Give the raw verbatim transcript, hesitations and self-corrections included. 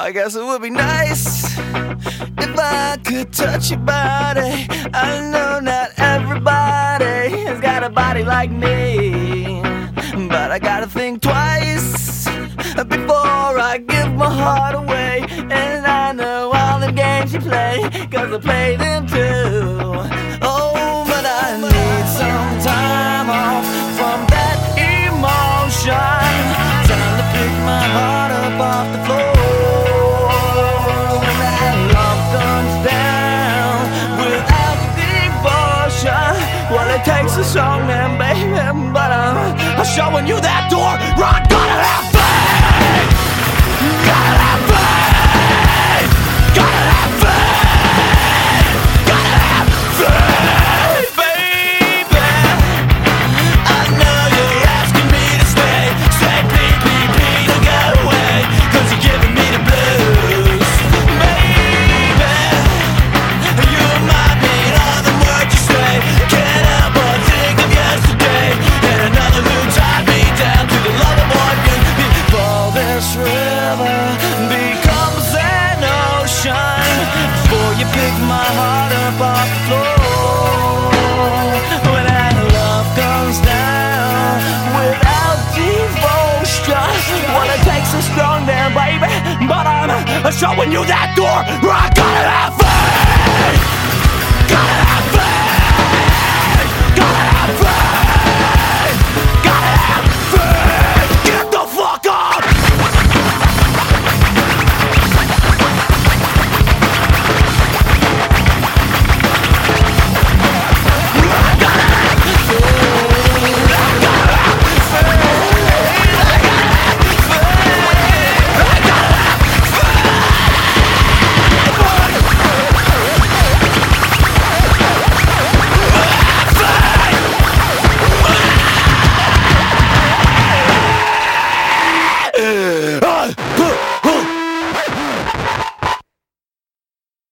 I guess it would be nice if I could touch your body. I know not everybody has got a body like me, but I gotta think twice before I give my heart away. And I know all the games you play, cause I play them too. Oh, but I need some time off from that emotion. Time to pick my heart up off the floor. When that love comes down without devotion, well, it takes a strong man, baby, but I'm, I'm showing you that door. Run, gotta have faith. Gotta have faith. Gotta have faith. Gotta have faith, baby. I know you're asking me to stay. Say please, please, please don't go away, cause you're giving me the blues. Baby, you remind me of the words you say. Can't help but think of yesterday, and another moon tied me down to the love of one you. Before this river becomes an ocean, before you pick my heart up off the floor. When that love comes down without devotion, well, it takes a strong man, baby, but I'm showing you that door. I gotta have faith. Gotta